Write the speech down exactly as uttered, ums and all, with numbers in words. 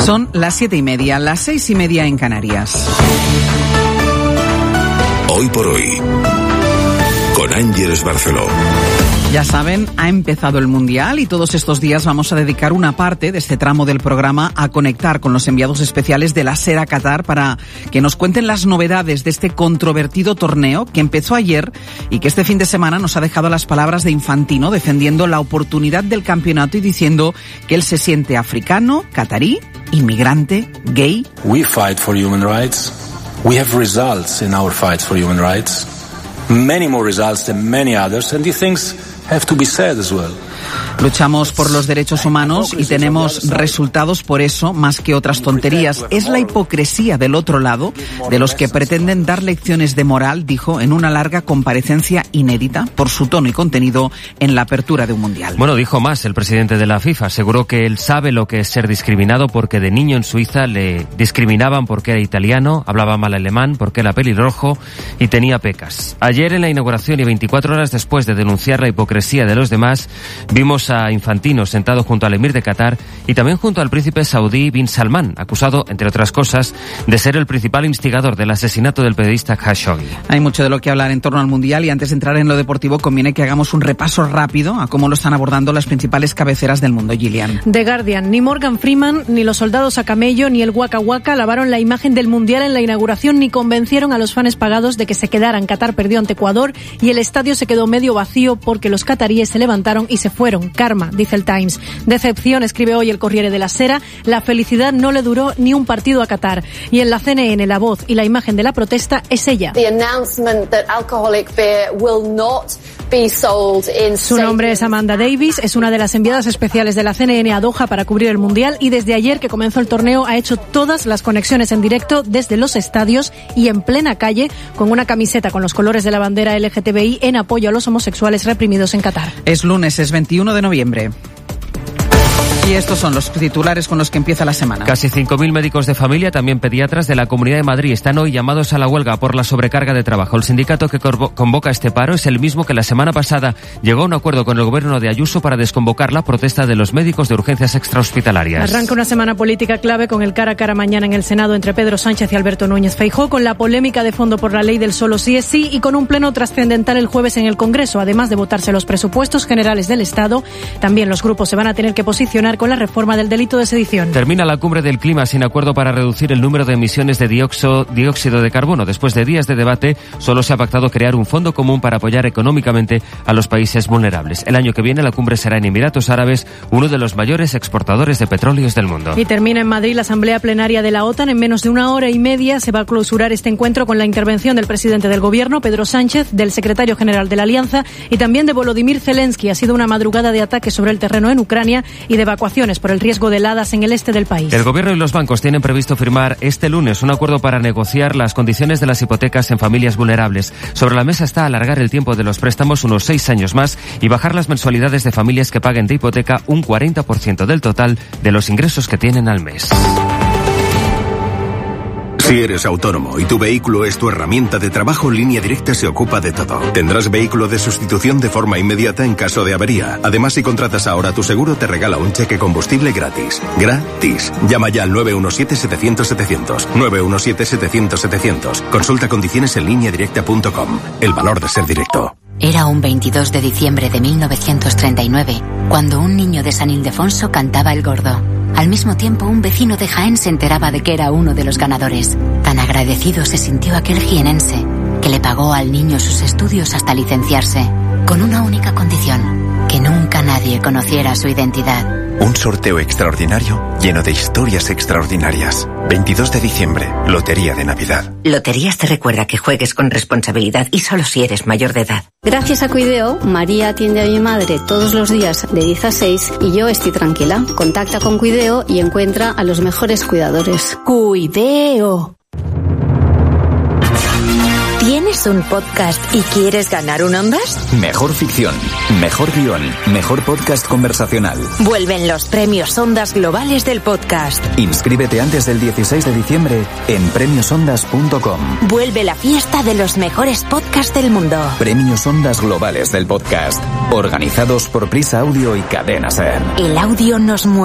Son las siete y media, las seis y media en Canarias. Hoy por hoy, con Ángeles Barceló. Ya saben, ha empezado el Mundial y todos estos días vamos a dedicar una parte de este tramo del programa a conectar con los enviados especiales de la SER a Qatar para que nos cuenten las novedades de este controvertido torneo que empezó ayer y que este fin de semana nos ha dejado las palabras de Infantino defendiendo la oportunidad del campeonato y diciendo que él se siente africano, catarí, inmigrante, gay. We fight for human rights. We have results in our fights for human rights. Many more results than many others, and these things have to be said as well. Luchamos por los derechos humanos y tenemos resultados por eso, más que otras tonterías. Es la hipocresía del otro lado, de los que pretenden dar lecciones de moral, dijo en una larga comparecencia inédita por su tono y contenido en la apertura de un mundial. Bueno, dijo más el presidente de la FIFA. Aseguró que él sabe lo que es ser discriminado porque de niño en Suiza le discriminaban porque era italiano, hablaba mal alemán, porque era pelirrojo y tenía pecas. Ayer en la inauguración y veinticuatro horas después de denunciar la hipocresía de los demás, vimos a Infantino sentado junto al emir de Qatar y también junto al príncipe saudí Bin Salman, acusado, entre otras cosas, de ser el principal instigador del asesinato del periodista Khashoggi. Hay mucho de lo que hablar en torno al Mundial y antes de entrar en lo deportivo conviene que hagamos un repaso rápido a cómo lo están abordando las principales cabeceras del mundo. Gillian. The Guardian. Ni Morgan Freeman, ni los soldados a camello, ni el Waka Waka lavaron la imagen del Mundial en la inauguración ni convencieron a los fans pagados de que se quedaran. Qatar perdió ante Ecuador y el estadio se quedó medio vacío porque los cataríes se levantaron y se fueron. Karma, dice el Times. Decepción, escribe hoy el Corriere della Sera. La felicidad no le duró ni un partido a Qatar. Y en la C N N, la voz y la imagen de la protesta es ella. Su nombre es Amanda Davis, es una de las enviadas especiales de la C N N a Doha para cubrir el Mundial y desde ayer que comenzó el torneo ha hecho todas las conexiones en directo desde los estadios y en plena calle con una camiseta con los colores de la bandera L G T B I en apoyo a los homosexuales reprimidos en Qatar. Es lunes, es veintiuno de noviembre. Y estos son los titulares con los que empieza la semana. Casi cinco mil médicos de familia, también pediatras de la Comunidad de Madrid, están hoy llamados a la huelga por la sobrecarga de trabajo. El sindicato que convoca este paro es el mismo que la semana pasada llegó a un acuerdo con el gobierno de Ayuso para desconvocar la protesta de los médicos de urgencias extrahospitalarias. Arranca una semana política clave con el cara a cara mañana en el Senado entre Pedro Sánchez y Alberto Núñez Feijóo, con la polémica de fondo por la ley del solo sí es sí y con un pleno trascendental el jueves en el Congreso. Además de votarse los presupuestos generales del Estado, también los grupos se van a tener que posicionar con la reforma del delito de sedición. Termina la cumbre del clima sin acuerdo para reducir el número de emisiones de dióxido, dióxido de carbono. Después de días de debate, solo se ha pactado crear un fondo común para apoyar económicamente a los países vulnerables. El año que viene la cumbre será en Emiratos Árabes, uno de los mayores exportadores de petróleos del mundo. Y termina en Madrid la asamblea plenaria de la OTAN. En menos de una hora y media se va a clausurar este encuentro con la intervención del presidente del gobierno, Pedro Sánchez, del secretario general de la Alianza y también de Volodymyr Zelensky. Ha sido una madrugada de ataques sobre el terreno en Ucrania y de evacuaciones por el riesgo de heladas en el este del país. El gobierno y los bancos tienen previsto firmar este lunes un acuerdo para negociar las condiciones de las hipotecas en familias vulnerables. Sobre la mesa está alargar el tiempo de los préstamos unos seis años más y bajar las mensualidades de familias que paguen de hipoteca un cuarenta por ciento del total de los ingresos que tienen al mes. Si eres autónomo y tu vehículo es tu herramienta de trabajo, Línea Directa se ocupa de todo. Tendrás vehículo de sustitución de forma inmediata en caso de avería. Además, si contratas ahora tu seguro, te regala un cheque combustible gratis. Gratis. Llama ya al nueve uno siete setecientos setecientos. nueve uno siete setecientos setecientos. Consulta condiciones en línea directa punto com. El valor de ser directo. Era un veintidós de diciembre de mil novecientos treinta y nueve, cuando un niño de San Ildefonso cantaba El Gordo. Al mismo tiempo, un vecino de Jaén se enteraba de que era uno de los ganadores. Tan agradecido se sintió aquel jienense, que le pagó al niño sus estudios hasta licenciarse, con una única condición: que nunca nadie conociera su identidad. Un sorteo extraordinario lleno de historias extraordinarias. veintidós de diciembre, Lotería de Navidad. Loterías te recuerda que juegues con responsabilidad y solo si eres mayor de edad. Gracias a Cuideo, María atiende a mi madre todos los días de diez a seis y yo estoy tranquila. Contacta con Cuideo y encuentra a los mejores cuidadores. Cuideo. ¿Tienes un podcast y quieres ganar un Ondas? Mejor ficción, mejor guión, mejor podcast conversacional. Vuelven los premios Ondas Globales del podcast. Inscríbete antes del dieciséis de diciembre en premios ondas punto com. Vuelve la fiesta de los mejores podcasts del mundo. Premios Ondas Globales del podcast, organizados por Prisa Audio y Cadena Ser. El audio nos mueve.